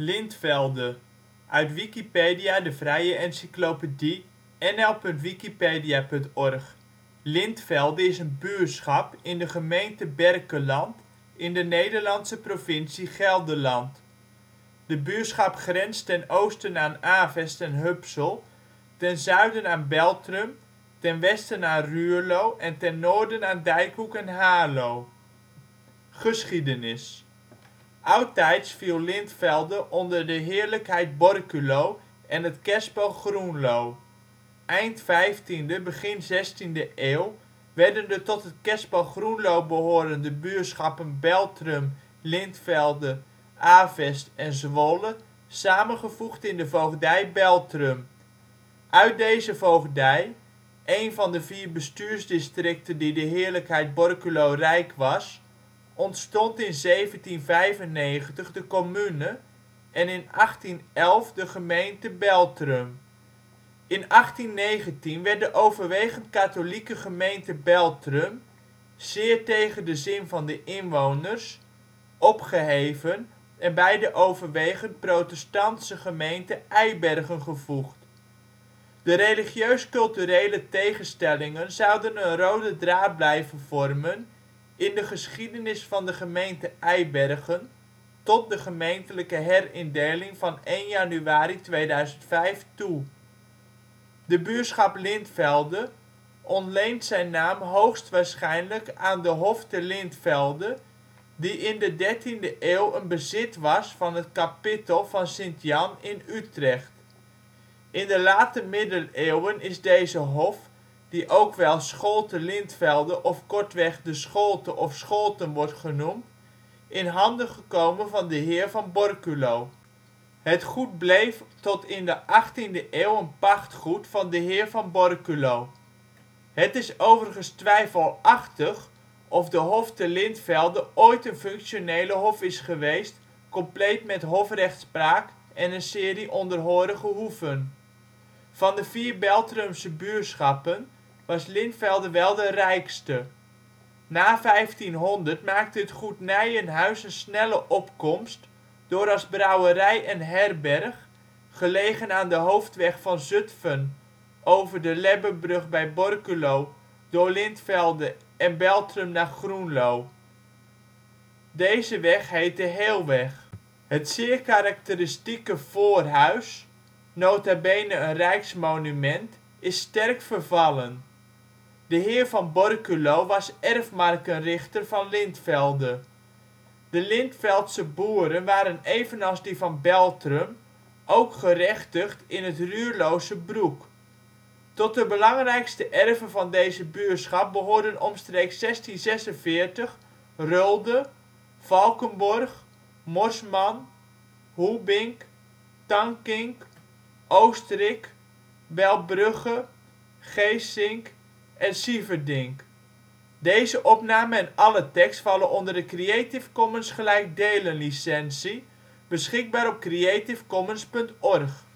Lintvelde, uit Wikipedia, de vrije encyclopedie. nl.wikipedia.org. Lintvelde is een buurschap in de gemeente Berkelland in de Nederlandse provincie Gelderland. De buurschap grenst ten oosten aan Avest en Hupsel, ten zuiden aan Beltrum, ten westen aan Ruurlo en ten noorden aan Dijkhoek en Haarlo. Geschiedenis oudtijds viel Lintvelde onder de heerlijkheid Borculo en het kerspel Groenlo. Eind 15e, begin 16e eeuw werden de tot het kerspel Groenlo behorende buurschappen Beltrum, Lintvelde, Avest en Zwolle samengevoegd in de voogdij Beltrum. Uit deze voogdij, een van de 4 bestuursdistricten die de heerlijkheid Borculo rijk was, ontstond in 1795 de commune en in 1811 de gemeente Beltrum. In 1819 werd de overwegend katholieke gemeente Beltrum, zeer tegen de zin van de inwoners, opgeheven en bij de overwegend protestantse gemeente Eibergen gevoegd. De religieus-culturele tegenstellingen zouden een rode draad blijven vormen in de geschiedenis van de gemeente Eibergen tot de gemeentelijke herindeling van 1 januari 2005 toe. De buurschap Lintvelde ontleent zijn naam hoogstwaarschijnlijk aan de hof te Lintvelde, die in de 13e eeuw een bezit was van het kapittel van Sint-Jan in Utrecht. In de late middeleeuwen is deze hof, die ook wel Scholte Lintvelde of kortweg de Scholte of Scholten wordt genoemd, in handen gekomen van de heer van Borculo. Het goed bleef tot in de 18e eeuw een pachtgoed van de heer van Borculo. Het is overigens twijfelachtig of de hof te Lintvelde ooit een functionele hof is geweest, compleet met hofrechtspraak en een serie onderhorige hoeven. Van de 4 Beltrumse buurschappen was Lintvelde wel de rijkste. Na 1500 maakte het goed Nijenhuis een snelle opkomst door als brouwerij en herberg, gelegen aan de hoofdweg van Zutphen over de Lebbenbrug bij Borculo door Lintvelde en Beltrum naar Groenlo. Deze weg heet de Heelweg. Het zeer karakteristieke voorhuis, nota bene een rijksmonument, is sterk vervallen. De heer van Borculo was erfmarkenrichter van Lintvelde. De Lintveldse boeren waren evenals die van Beltrum ook gerechtigd in het Ruurlose Broek. Tot de belangrijkste erven van deze buurschap behoorden omstreeks 1646 Rulde, Valkenborg, Morsman, Hoebink, Tankink, Oosterik, Belbrugge, Geesink en Sieverdink. Deze opname en alle tekst vallen onder de Creative Commons gelijkdelen licentie, beschikbaar op creativecommons.org